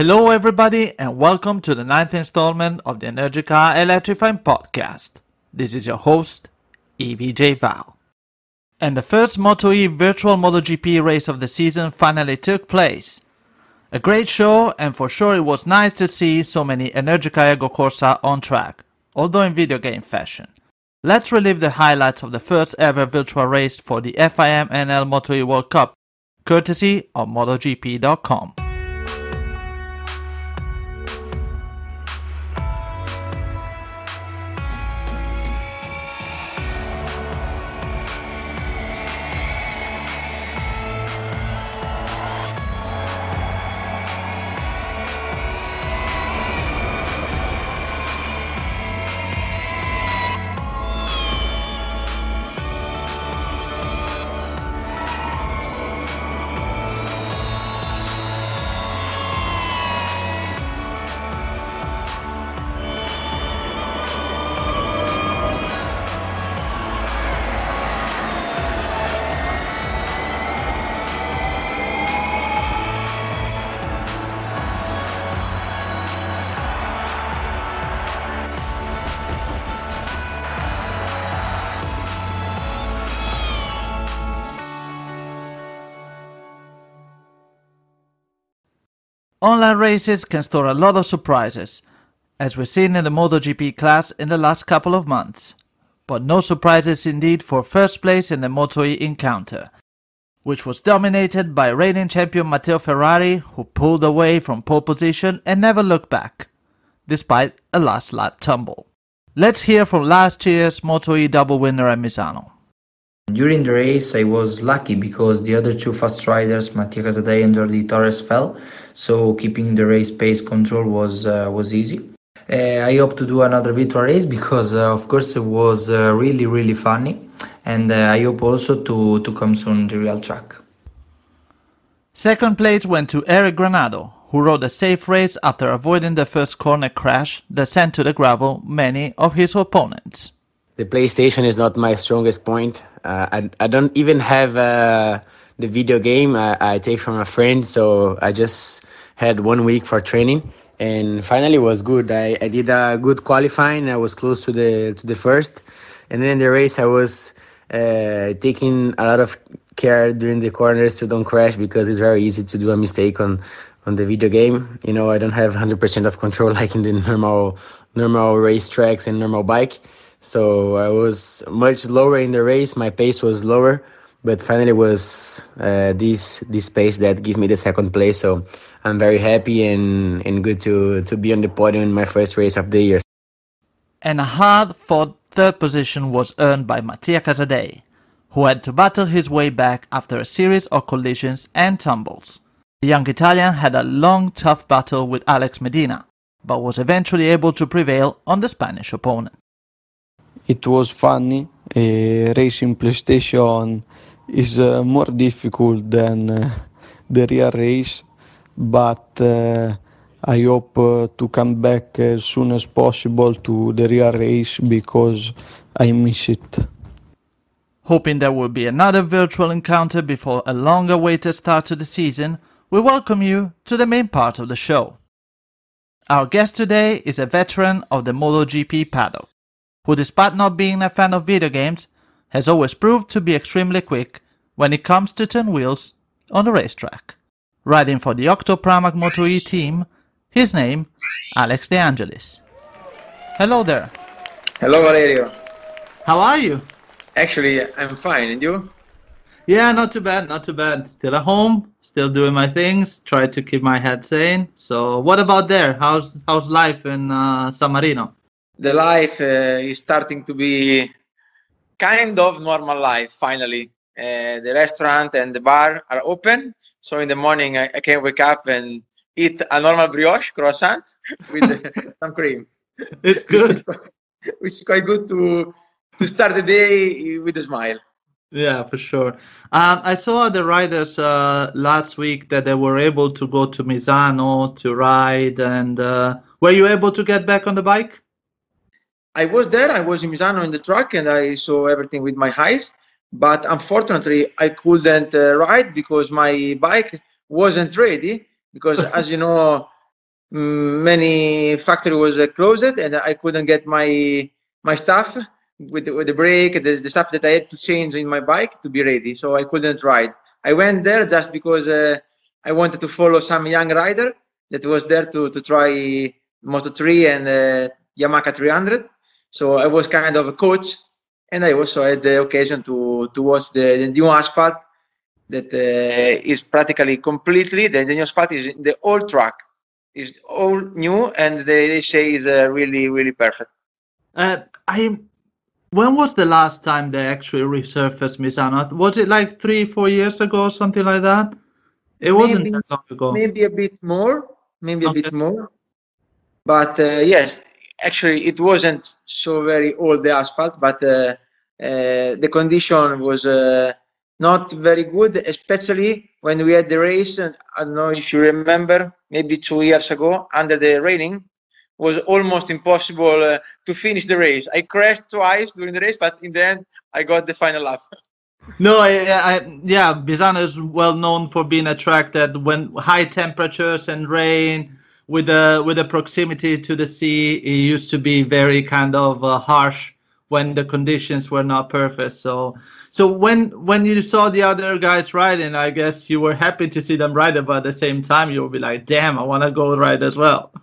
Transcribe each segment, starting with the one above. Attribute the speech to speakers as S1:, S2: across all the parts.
S1: Hello everybody and welcome to the 9th installment of the Energica Electrifying Podcast. This is your host, EVJ Val. And the first Moto-E virtual MotoGP race of the season finally took place. A great show, and for sure it was nice to see so many Energica Ego Corsa on track, although in video game fashion. Let's relive the highlights of the first ever virtual race for the FIM NL Moto-E World Cup, courtesy of MotoGP.com. Online races can store a lot of surprises, as we've seen in the MotoGP class in the last couple of months. But no surprises indeed for first place in the Moto-E encounter, which was dominated by reigning champion Matteo Ferrari, who pulled away from pole position and never looked back, despite a last lap tumble. Let's hear from last year's Moto-E double winner at Misano.
S2: During the race, I was lucky because the other two fast riders, Mattia Casadei and Jordi Torres, fell, so keeping the race pace control was easy. I hope to do another virtual race because, of course, it was really funny, and I hope also to come soon on the real track.
S1: Second place went to Eric Granado, who rode a safe race after avoiding the first corner crash that sent to the gravel many of his opponents.
S3: The PlayStation is not my strongest point. I don't even have the video game. I take from a friend, so I just had 1 week for training, and finally it was good. I did a good qualifying. I was close to the first, and then in the race I was taking a lot of care during the corners to don't crash because it's very easy to do a mistake on the video game. You know, I don't have 100% of control like in the normal race tracks and normal bike. So I was much lower in the race. My pace was lower, but finally it was this pace that gave me the second place. So I'm very happy and good to be on the podium in my first race of the year.
S1: And a hard-fought third position was earned by Mattia Casadei, who had to battle his way back after a series of collisions and tumbles. The young Italian had a long, tough battle with Alex Medina, but was eventually able to prevail on the Spanish opponent.
S4: It was funny. Racing PlayStation is more difficult than the real race, but I hope to come back as soon as possible to the real race because I miss it.
S1: Hoping there will be another virtual encounter before a long-awaited start to the season, we welcome you to the main part of the show. Our guest today is a veteran of the MotoGP paddock, who, despite not being a fan of video games, has always proved to be extremely quick when it comes to turn wheels on the racetrack. Riding for the Octopramac Moto-E team, his name, Alex De Angelis. Hello there.
S5: Hello, Valerio.
S1: How are you?
S5: Actually, I'm fine. And you?
S1: Yeah, not too bad. Still at home, still doing my things, try to keep my head sane. So what about there? How's life in San Marino?
S5: The life is starting to be kind of normal life, finally. The restaurant and the bar are open. So in the morning, I can wake up and eat a normal brioche croissant with some cream.
S1: It's good.
S5: Which is quite good to start the day with a smile.
S1: Yeah, for sure. I saw the riders last week that they were able to go to Misano to ride. And were you able to get back on the bike?
S5: I was there. I was in Misano in the truck, and I saw everything with my eyes. But unfortunately, I couldn't ride because my bike wasn't ready. Because as you know, many factory was closed, and I couldn't get my stuff with the brake, the stuff that I had to change in my bike to be ready. So I couldn't ride. I went there just because I wanted to follow some young rider that was there to try Moto3 and Yamaha 300. So I was kind of a coach, and I also had the occasion to watch the new asphalt that is practically completely, the new asphalt is the old track. It's all new, and they say it's really, really perfect.
S1: When was the last time they actually resurfaced Misano? Was it like 3-4 years ago, something like that? It wasn't that long ago.
S5: Maybe a bit more. But yes, actually, it wasn't so very old, the asphalt, but the condition was not very good, especially when we had the race. And I don't know if you remember, maybe 2 years ago, under the raining, was almost impossible to finish the race. I crashed twice during the race, but in the end, I got the final lap.
S1: No, yeah, Misano is well known for being a track that when high temperatures and rain, with the proximity to the sea, it used to be very kind of harsh when the conditions were not perfect. So when you saw the other guys riding, I guess you were happy to see them ride, but at the same time you would be like, damn, I want to go ride as well.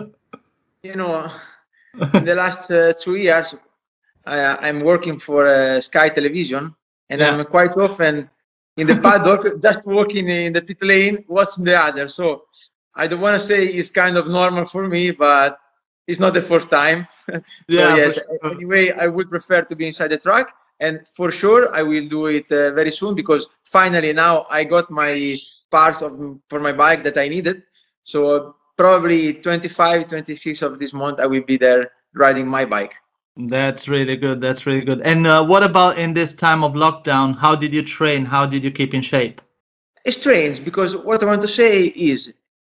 S5: You know, in the last 2 years, I'm working for Sky Television, and I'm quite often in the paddock, just walking in the pit lane, watching the other. So I don't want to say it's kind of normal for me, but it's not the first time. Yes, sure. Anyway, I would prefer to be inside the track, and for sure I will do it very soon, because finally now I got my parts for my bike that I needed. So probably 25, 26 of this month, I will be there riding my bike.
S1: That's really good. That's really good. And what about in this time of lockdown? How did you train? How did you keep in shape?
S5: It's strange, because what I want to say is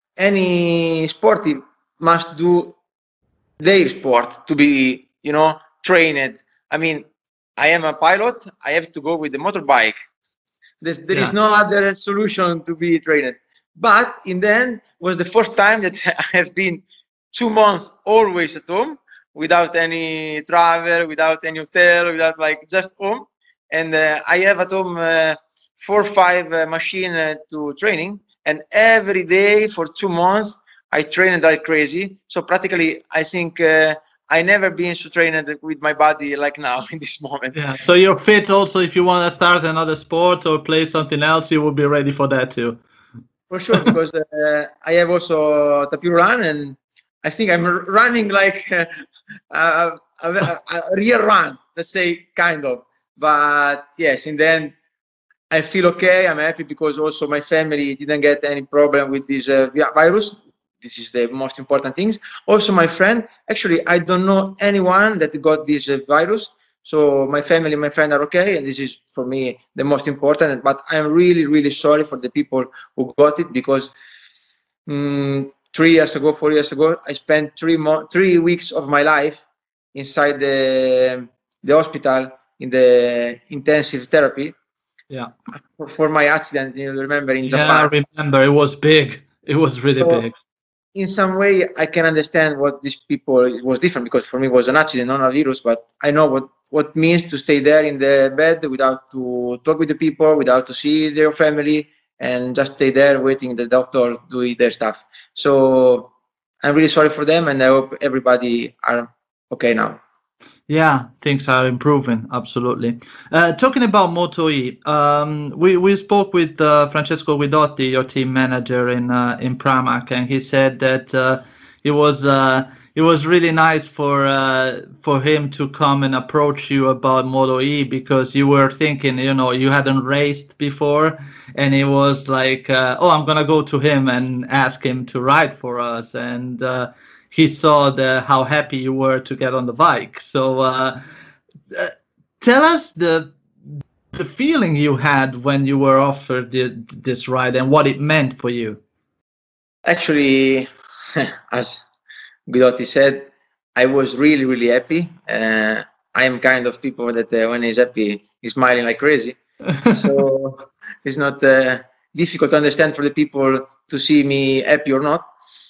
S5: any sporty must do their sport to be, trained. I mean, I am a pilot. I have to go with the motorbike. There is no other solution to be trained. But in the end, was the first time that I have been 2 months always at home, without any travel, without any hotel, without just home. And I have at home 4 or 5 machines to training. And every day for 2 months, I trained like crazy. So practically, I think I never been so trained with my body like now in this moment.
S1: Yeah. So you're fit also. If you want to start another sport or play something else, you will be ready for that too.
S5: For sure, because I have also tapis run, and I think I'm running like a real run, let's say, kind of. But yes, in the end, I feel okay. I'm happy because also my family didn't get any problem with this virus. This is the most important thing. Also, my friend, actually, I don't know anyone that got this virus. So my family and my friend are okay, and this is for me the most important. But I'm really, really sorry for the people who got it, because 3 years ago, 4 years ago, I spent 3 weeks of my life inside the hospital in the intensive therapy.
S1: Yeah.
S5: For my accident, you remember, in Japan.
S1: Yeah, I remember. It was big. It was really big.
S5: In some way, I can understand what these people, it was different, because for me it was an accident, not a virus, but I know what it means to stay there in the bed without to talk with the people, without to see their family, and just stay there waiting the doctor do their stuff. So I'm really sorry for them, and I hope everybody are okay now.
S1: Yeah, things are improving, absolutely. Talking about Moto-E, we spoke with Francesco Guidotti, your team manager in Pramac, and he said that it was really nice for him to come and approach you about Moto-E, because you were thinking, you hadn't raced before, and it was like, oh, I'm gonna go to him and ask him to ride for us, and he saw how happy you were to get on the bike. So tell us the feeling you had when you were offered this ride, and what it meant for you.
S5: Actually, as Guidotti said, I was really, really happy. I am kind of people that when he's happy, he's smiling like crazy. So it's not difficult to understand for the people to see me happy or not.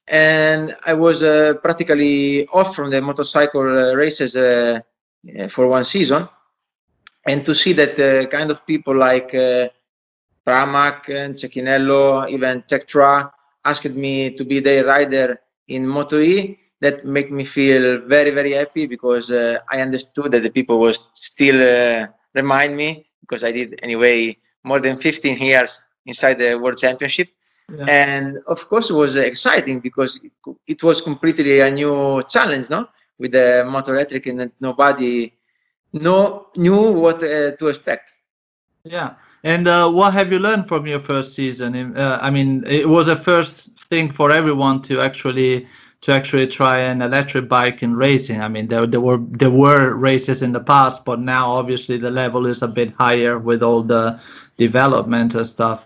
S5: and I was practically off from the motorcycle races for one season. And to see that kind of people like Pramac and Cecchinello, even Tectra, asked me to be their rider in Moto-E, that make me feel very, very happy, because I understood that the people was still remind me, because I did anyway more than 15 years inside the World Championship. Yeah. And of course it was exciting, because it was completely a new challenge, no? With the motor electric, and nobody knew what to expect.
S1: Yeah. And what have you learned from your first season? I mean, it was a first thing for everyone to actually try an electric bike in racing. I mean, there were races in the past, but now obviously the level is a bit higher with all the development and stuff.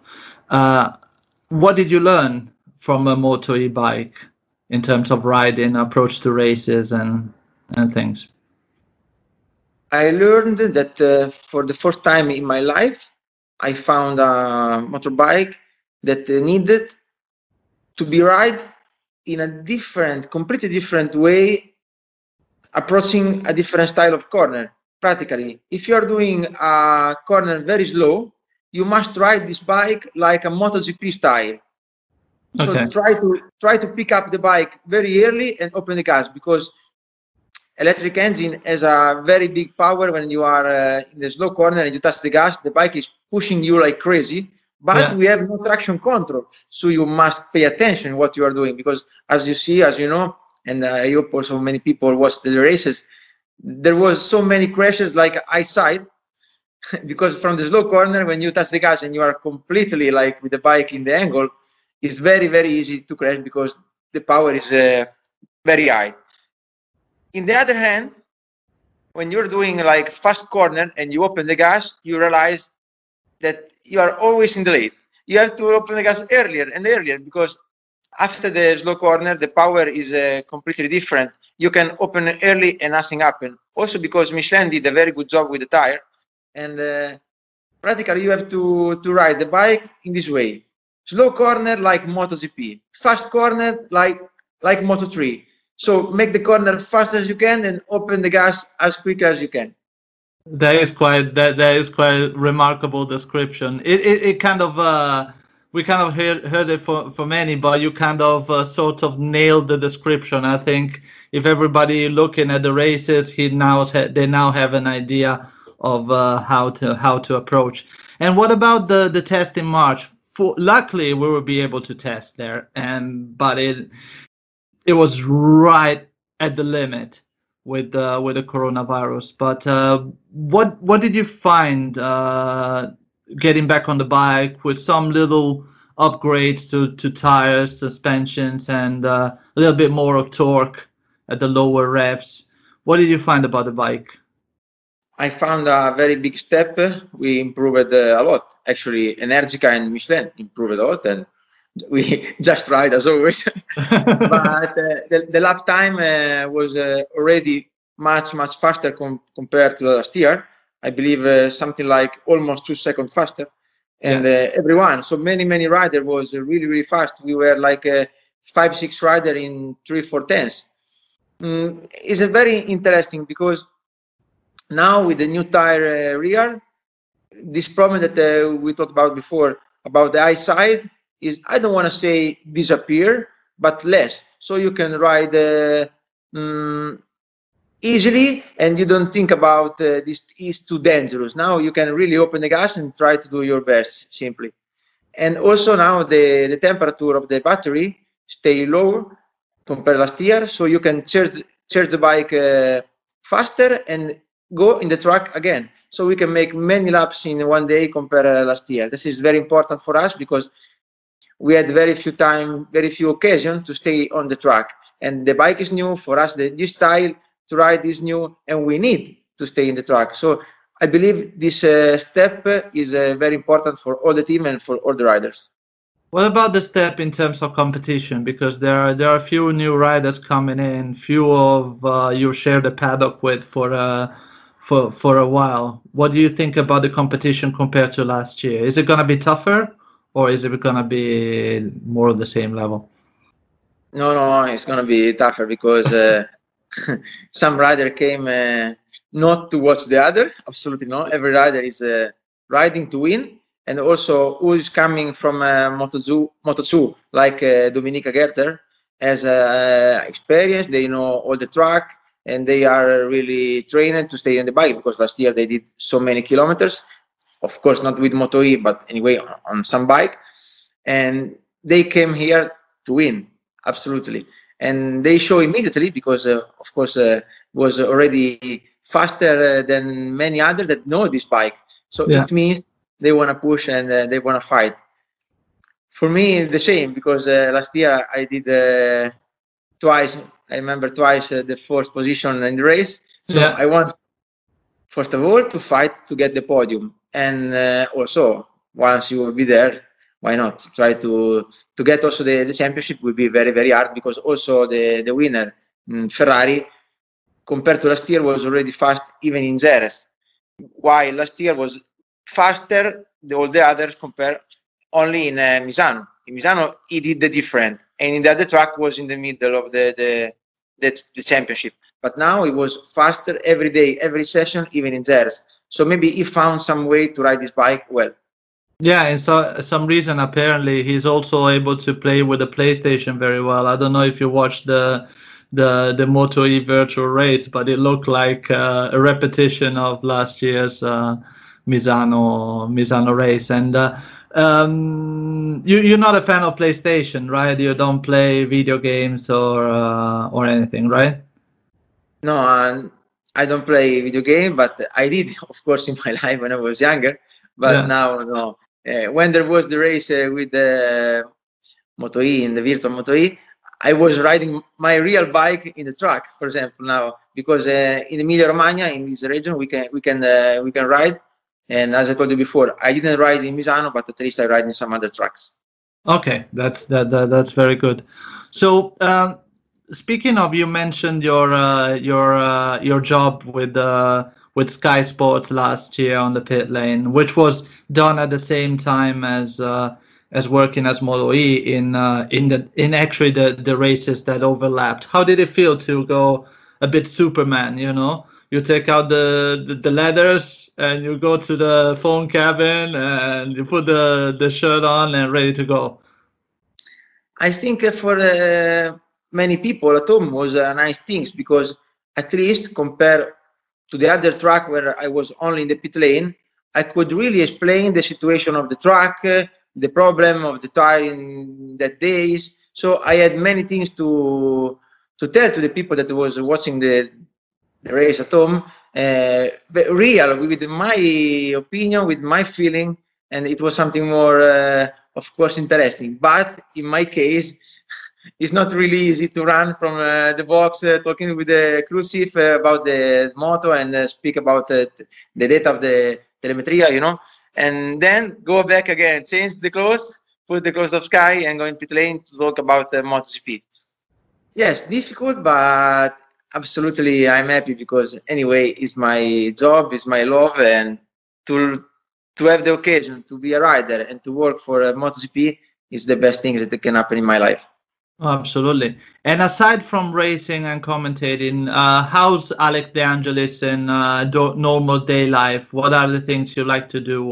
S1: What did you learn from a Moto E bike in terms of riding, approach to races, and things?
S5: I learned that for the first time in my life, I found a motorbike that needed to be ride in a completely different way, approaching a different style of corner. Practically, if you are doing a corner very slow, you must ride this bike like a MotoGP style. So okay. try to pick up the bike very early and open the gas, because electric engine has a very big power. When you are in the slow corner and you touch the gas, the bike is pushing you like crazy, but we have no traction control. So you must pay attention what you are doing, because as you know, and I hope also many people watch the races, there was so many crashes like eyesight, because from the slow corner, when you touch the gas and you are completely like with the bike in the angle, it's very, very easy to crash, because the power is very high. In the other hand, when you're doing like fast corner and you open the gas, you realize that you are always in the lead. You have to open the gas earlier and earlier, because after the slow corner, the power is completely different. You can open it early and nothing happen. Also because Michelin did a very good job with the tire, and practically you have to ride the bike in this way. Slow corner like MotoGP, fast corner like Moto3. So make the corner fast as you can and open the gas as quick as you can.
S1: That is quite remarkable description. It kind of we kind of heard it from many, but you kind of sort of nailed the description. I think if everybody looking at the races, they now have an idea of how to approach. And what about the test in March? Luckily, we will be able to test there, but it was right at the limit with the coronavirus. But what did you find getting back on the bike with some little upgrades to tires, suspensions, and a little bit more of torque at the lower revs? What did you find about the bike?
S5: I found a very big step. We improved a lot. Actually, Energica and Michelin improved a lot, and we just ride as always. But the lap time was already much faster compared to last year. I believe something like almost 2 seconds faster, and everyone. So many riders was really fast. We were like 5-6 rider in 3-4 tenths. It's a very interesting, because now with the new tire rear, this problem that we talked about before about the high side is, I don't want to say disappear, but less. So you can ride easily, and you don't think about this is too dangerous. Now you can really open the gas and try to do your best simply. And also now the temperature of the battery stay low compared to last year, so you can charge the bike faster and go in the track again. So we can make many laps in one day compared to last year. This is very important for us, because we had very few occasions to stay on the track, and the bike is new for us. This style to ride is new, and we need to stay in the track. So I believe this step is very important for all the team and for all the riders.
S1: What about the step in terms of competition? Because there are a few new riders coming in, few of you share the paddock with for a while. What do you think about the competition compared to last year? Is it going to be tougher, or is it going to be more of the same level?
S5: No, it's gonna be tougher because some rider came not to watch the other. Absolutely not. Every rider is riding to win, and also who is coming from Moto2, like Dominika Gerter, has experience. They know all the track, and they are really trained to stay on the bike because last year they did so many kilometers. Of course, not with Moto E, but anyway, on some bike, and they came here to win. Absolutely. And they show immediately because, of course, was already faster than many others that know this bike. So
S1: Yeah.
S5: it means they want to push and they want to fight. For me, the same because last year I did twice. I remember twice the fourth position in the race. So
S1: Yeah.
S5: I want, first of all, to fight to get the podium, and also once you will be there, why not try to get also the championship will be very, very hard because also the winner, Ferrari, compared to last year was already fast even in Jerez, while last year was faster all the others compared only in Misano. In Misano he did the different, and in the other track was in the middle of the championship. But now it was faster every day, every session, even in Jerez. So maybe he found some way to ride his bike well.
S1: Yeah, and so some reason apparently he's also able to play with the PlayStation very well. I don't know if you watched the Moto E virtual race, but it looked like a repetition of last year's Misano race. And you're not a fan of PlayStation, right? You don't play video games or anything, right?
S5: No, I don't play video game, but I did, of course, in my life when I was younger. But
S1: Yeah.
S5: now, no. When there was the race with the Moto E, in the virtual Moto E, I was riding my real bike in the track, for example, now because in Emilia Romagna, in this region, we can ride. And as I told you before, I didn't ride in Misano, but at least I ride in some other tracks.
S1: Okay, that's very good. So, speaking of, you mentioned your job with Sky Sports last year on the pit lane, which was done at the same time as working as Moto E in actually the races that overlapped. How did it feel to go a bit Superman? You know, you take out the leathers and you go to the phone cabin and you put the shirt on and ready to go.
S5: I think for many people at home was a nice thing because at least compared to the other track where I was only in the pit lane, I could really explain the situation of the track, the problem of the tire in that days. So I had many things to tell to the people that was watching the race at home, but real with my opinion, with my feeling, and it was something more, of course, interesting. But in my case, it's not really easy to run from the box talking with the cruise chief about the moto and speak about the data of the telemetria, and then go back again, change the clothes, put the clothes of Sky, and go in pit lane to talk about MotoGP. Yes, difficult, but absolutely I'm happy because anyway, it's my job, it's my love, and to have the occasion to be a rider and to work for MotoGP is the best thing that can happen in my life.
S1: Absolutely. And aside from racing and commentating, how's Alec De Angelis in normal day life? What are the things you like to do?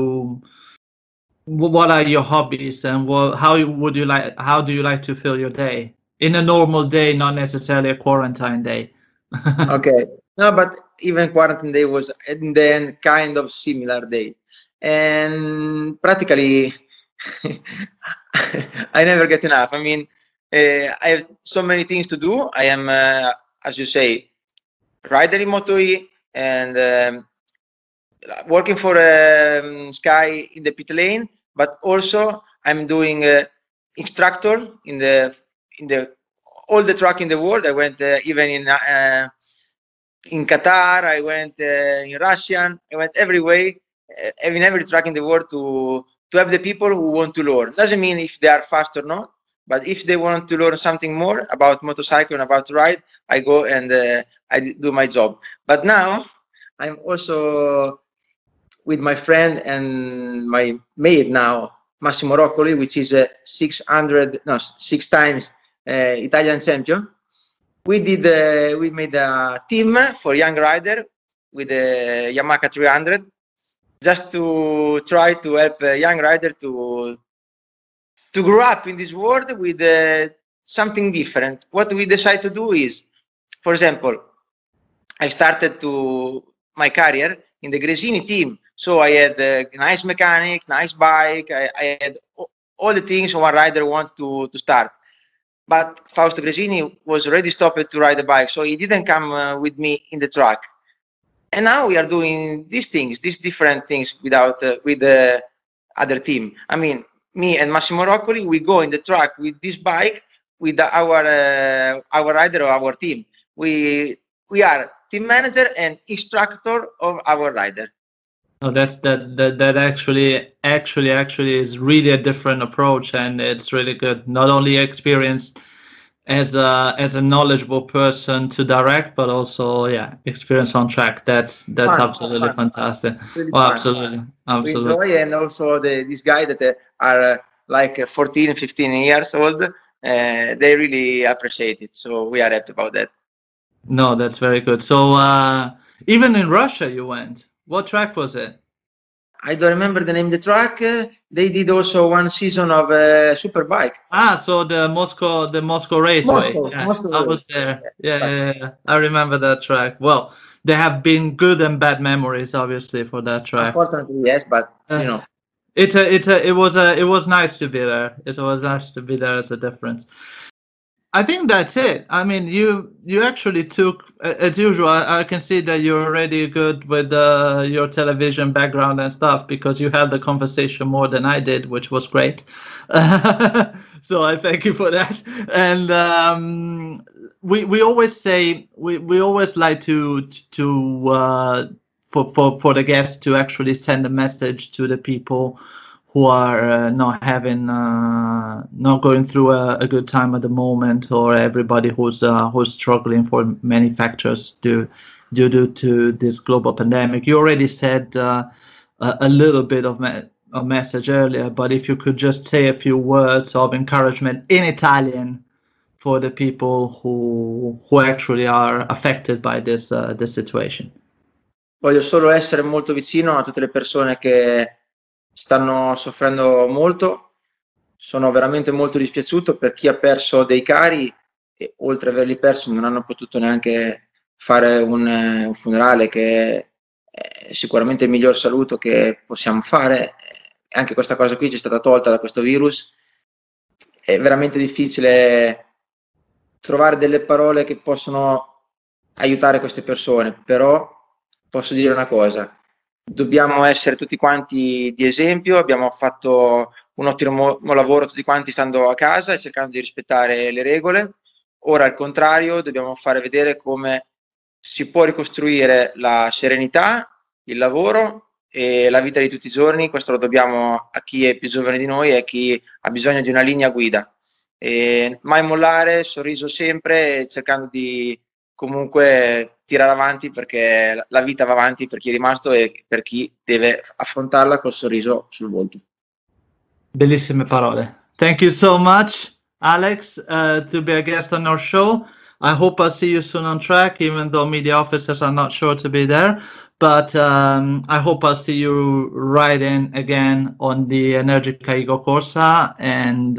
S1: What are your hobbies, and how do you like to fill your day in a normal day, not necessarily a quarantine day?
S5: Okay. No, but even quarantine day was in the end kind of similar day. And practically, I never get enough. I mean, I have so many things to do. I am, as you say, rider in Moto E and working for Sky in the pit lane, but also I'm doing instructor in the all the track in the world. I went even in Qatar. I went in Russian. I went every way, in every track in the world to have the people who want to learn. Doesn't mean if they are fast or not, but if they want to learn something more about motorcycle and about ride, I go and I do my job. But now I'm also with my friend and my mate now, Massimo Roccoli, which is 6 times Italian champion. We made a team for young rider with the Yamaha 300, just to try to help a young rider to grow up in this world with something different. What we decide to do is, for example, I started my career in the Gresini team. So I had a nice mechanic, nice bike. I had all the things one rider wants to start. But Fausto Gresini was already stopped to ride the bike, so he didn't come with me in the track. And now we are doing these things, these different things with the other team. I mean, me and Massimo Roccoli, we go in the track with this bike with our rider or our team. We are team manager and instructor of our rider.
S1: Oh, that actually is really a different approach, and it's really good. Not only experience as a knowledgeable person to direct, but also experience on track. That's fun, absolutely fun. Fantastic. Really fun. Absolutely. We enjoy, and also these guys that are like 14, 15 years old, they really appreciate it. So we are happy about that. No, that's very good. So even in Russia you went. What track was it? I don't remember the name of the track. They did also one season of Superbike. So the Moscow Raceway. Moscow I was there. Yeah. I remember that track. Well, there have been good and bad memories, obviously, for that track. Unfortunately, yes, but you know, it was nice to be there. It was nice to be there as a difference. I think that's it. I mean, you actually took, as usual, I can see that you're already good with your television background and stuff, because you had the conversation more than I did, which was great. So I thank you for that. And we always say, we always like to for the guests to actually send a message to the people who are not going through a good time at the moment, or everybody who's struggling for many factors due to this global pandemic. You already said a little bit of a message earlier, but if you could just say a few words of encouragement in Italian for the people who actually are affected by this situation. Voglio solo essere molto vicino a tutte le persone che stanno soffrendo molto. Sono veramente molto dispiaciuto per chi ha perso dei cari e, oltre ad averli persi, non hanno potuto neanche fare un funerale, che è sicuramente il miglior saluto che possiamo fare. Anche questa cosa qui ci è stata tolta da questo virus. È veramente difficile trovare delle parole che possono aiutare queste persone, però posso dire una cosa: dobbiamo essere tutti quanti di esempio. Abbiamo fatto un ottimo lavoro tutti quanti stando a casa e cercando di rispettare le regole. Ora, al contrario, dobbiamo fare vedere come si può ricostruire la serenità, il lavoro e la vita di tutti i giorni. Questo lo dobbiamo a chi è più giovane di noi e a chi ha bisogno di una linea guida. E mai mollare, sorriso sempre, cercando di comunque tirare avanti, perché la vita va avanti per chi è rimasto e per chi deve affrontarla col sorriso sul volto. Bellissime parole. Thank you so much, Alex, to be a guest on our show. I hope I'll see you soon on track, even though media officers are not sure to be there. But I hope I'll see you riding again on the Energica Ego Corsa. And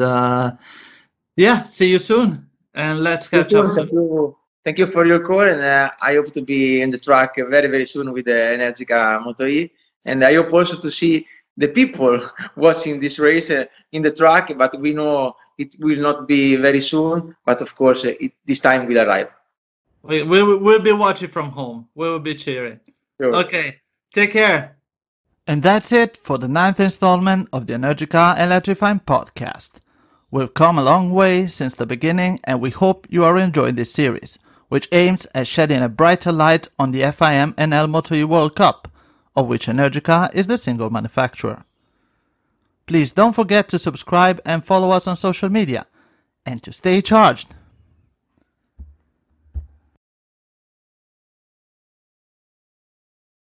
S1: see you soon. And let's catch up soon. Thank you for your call, and I hope to be in the track very, very soon with the Energica Moto E. And I hope also to see the people watching this race in the track, but we know it will not be very soon. But of course, this time will arrive. We'll be watching from home. We will be cheering. Sure. Okay, take care. And that's it for the 9th installment of the Energica Electrifying Podcast. We've come a long way since the beginning, and we hope you are enjoying this series, which aims at shedding a brighter light on the FIM NL Moto E World Cup, of which Energica is the single manufacturer. Please don't forget to subscribe and follow us on social media, and to stay charged.